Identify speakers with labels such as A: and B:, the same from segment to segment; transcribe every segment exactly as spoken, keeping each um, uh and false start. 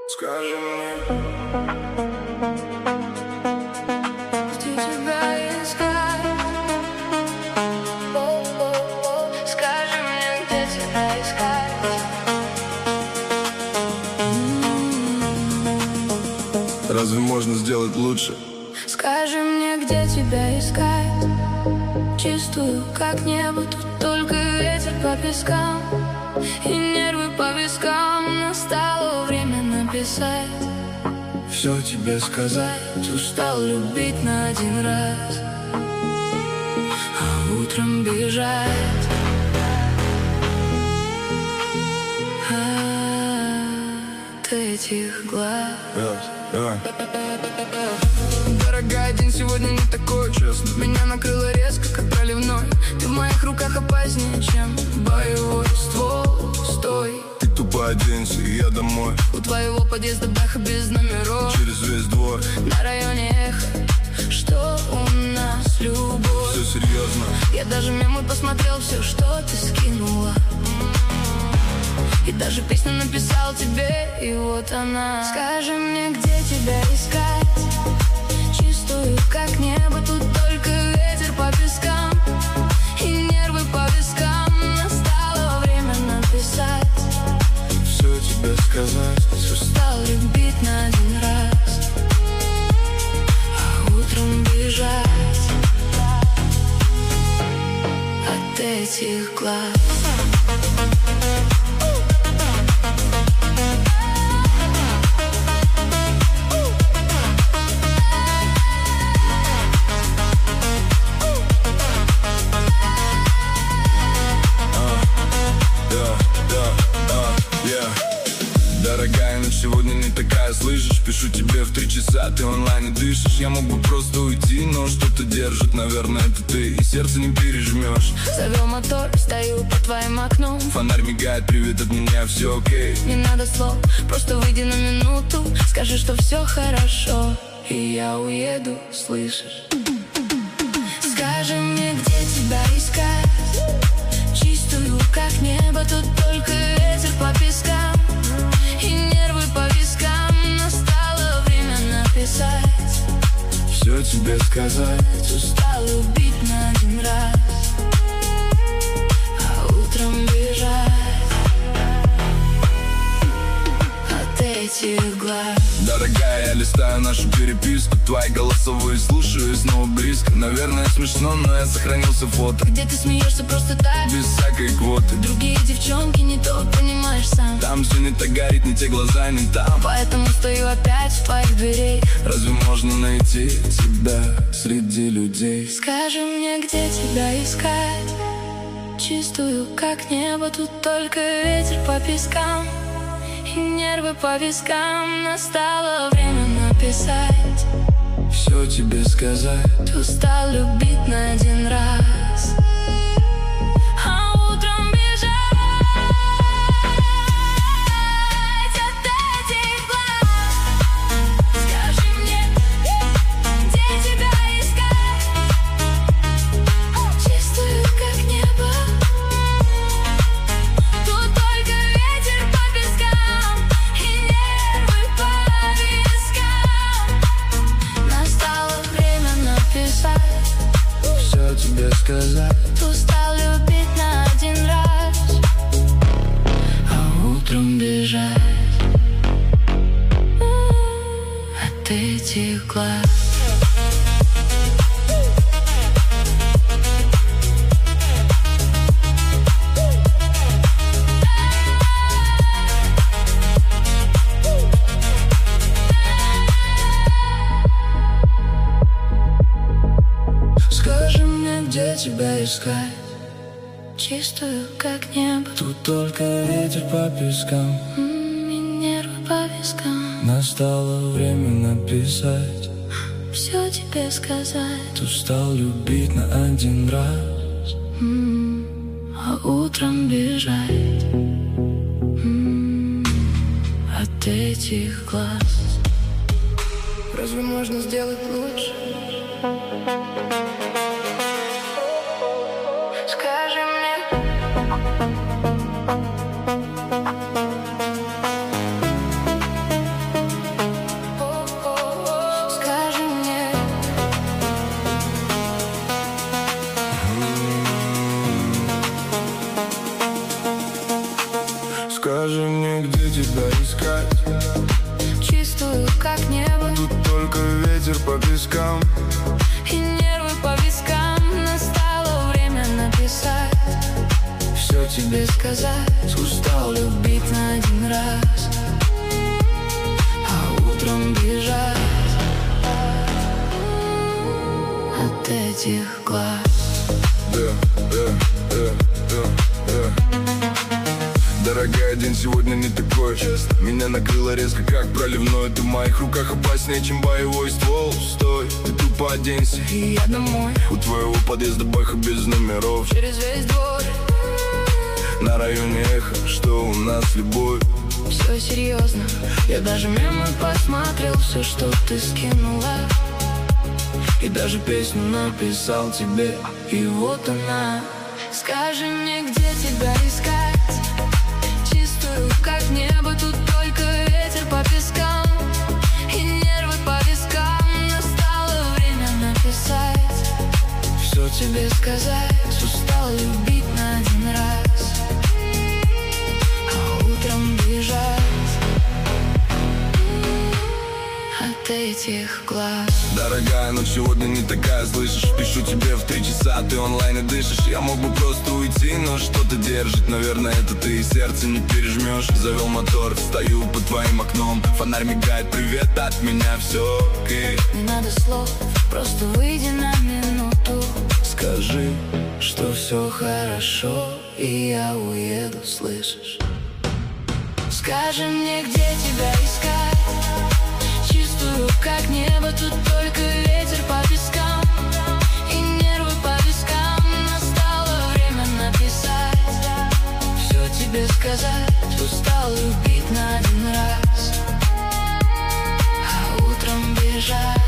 A: Скажи мне,
B: где тебя искать? О-о-о, скажи мне, где тебя искать?
A: разве можно сделать лучше?
B: Скажи мне, где тебя искать? Чистую, как небо, тут только ветер по пескам и нервы по вискам. Настало время написать,
A: Все тебе сказать.
B: устал любить на один раз, а утром бежать. От этих глаз.
A: Раз, давай.
B: Дорогая, день сегодня не такой,
A: Честно.
B: меня накрыло резко, как проливной. Ты в моих руках опаснее, чем боевой ствол. Стой,
A: Ты тупо оденься, и я домой.
B: у твоего подъезда бэха без номеров.
A: Через весь двор,
B: На районе эхо, что у нас любовь.
A: все серьезно.
B: Я даже мемы посмотрел, все, что ты скинула. И даже песню написал тебе, и вот она. Скажи мне, где тебя искать? Чистую, как небо, тут только ветер по пескам и нервы по вискам. Настало время написать,
A: Все тебе сказать.
B: устал любить на один раз, а утром бежать от этих глаз.
A: Дорогая, ночь сегодня не такая, слышишь? Пишу тебе в три часа, ты онлайн и дышишь. Я мог бы просто уйти, но что-то держит, наверное, это ты. И сердце не пережмешь.
B: Завел мотор, стою под твоим окном.
A: Фонарь мигает, привет от меня, все окей.
B: Не надо слов, просто выйди на минуту. Скажи, что все хорошо, и я уеду, слышишь? Скажи мне, где тебя искать? Чистую, как небо, тут только ветер по пескам и нервы по вискам. Настало время написать,
A: Все тебе сказать.
B: устал любить на один раз, а утром бежать от этих глаз.
A: Дорогая, я листаю нашу переписку, твои голосовые слушаю и снова близко. Наверное, смешно, но я сохранился фото.
B: Где ты смеешься просто так,
A: Без всякой квоты.
B: другие девчонки не то, понимаешь сам.
A: Там все не так горит, не те глаза, не там.
B: Поэтому стою опять у твоих дверей.
A: Разве можно найти тебя среди людей?
B: Скажи мне, где тебя искать? Чистую, как небо, тут только ветер по пескам и нервы по вискам. Настало время написать,
A: Все тебе сказать.
B: устал любить на один раз, а утром бежать от этих глаз. Скажи мне, где тебя искать? Чистую, как небо, тут только ветер по пескам и нервы по вискам. Настало время написать,
A: Все тебе сказать.
B: устал любить на один раз, а утром бежать от этих глаз.
A: Скажи мне, где тебя искать?
B: Чистую, как небо,
A: Тут только ветер по пескам.
B: м, и нервы по вискам.
A: Настало время написать,
B: Все тебе сказать,
A: устал любить на один раз.
B: м, а утром бежать м, от этих глаз. Разве можно сделать лучше? Скажи мне,
A: мне, где тебя искать.
B: Чистую, как небо.
A: Тут только ветер по пескам
B: и нервы по вискам. Настало время написать, все тебе сказать. Устал любить на один раз, а утром бежать от этих глаз.
A: Да, да, да, да, да. Дорогая, день сегодня не такой. Меня накрыло резко, как проливной. Ты в моих руках опаснее, чем боевой ствол. Стой, ты тупо оденься,
B: и я домой.
A: У твоего подъезда бэха без номеров.
B: Через весь двор
A: на районе эхо, что у нас любовь.
B: Все серьезно, я даже мемы посмотрел. Все, что ты скинула,
A: и даже песню написал тебе.
B: и вот она. Скажи мне, где тебя искать. Чистую, как небо. Тут только ветер по пескам и нервы по вискам. Настало время написать, все тебе сказать. Устал любить на один раз, а утром бежать от этих глаз.
A: Дорогая, но сегодня не такая, слышишь? Пишу тебе в три часа, ты онлайн и дышишь. Я мог бы просто уйти, но что-то держит. Наверное, это ты, и сердце не пережмешь. Завел мотор, стою под твоим окном. Фонарь мигает, привет, от меня все окей.
B: Не надо слов, просто выйди на минуту.
A: Скажи,
B: что все хорошо, и я уеду, слышишь? Скажи мне, где тебя искать. Чистую, как небо. Тут только ветер по пескам и нервы по вискам. Настало время написать, все тебе сказать. Устал любить на один раз, а утром бежать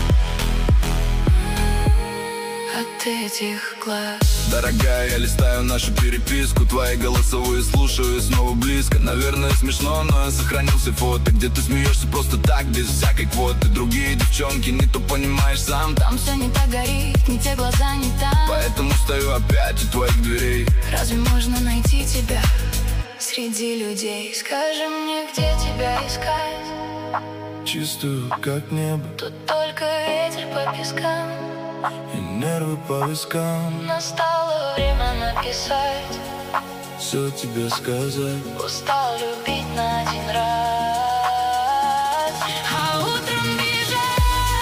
B: от этих глаз.
A: Дорогая, я листаю нашу переписку. Твои голосовые слушаю и снова близко. Наверное, смешно, но я сохранил все фото, где ты смеешься просто так, без всякой квоты. Другие девчонки, не то понимаешь сам.
B: Там все не так горит, не те глаза, не там.
A: Поэтому стою опять у твоих дверей.
B: Разве можно найти тебя среди людей? Скажи мне, где тебя искать.
A: Чистую, как небо.
B: Тут только ветер по пескам
A: и нервы по вискам.
B: Настало время написать,
A: все тебе сказать.
B: Устал любить на один раз, а утром бежать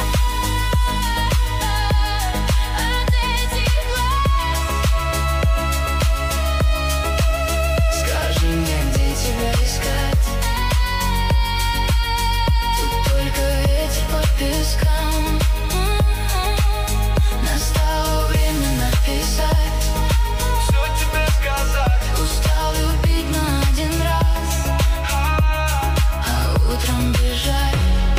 B: от этих глаз. Скажи мне, где тебя искать. Тут только ветер по пескам. Настало время написать,
A: Все тебе сказать.
B: устал любить на один раз, а утром бежать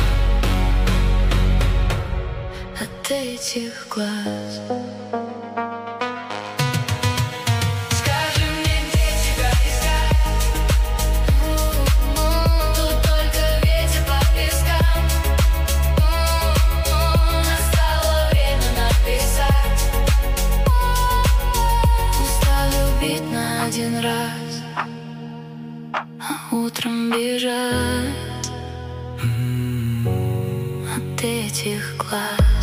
B: от этих глаз. Скажи мне, где тебя искать. Тут только ветер по пескам. Настало время написать, устал любить на один раз, а утром бежать от этих глаз.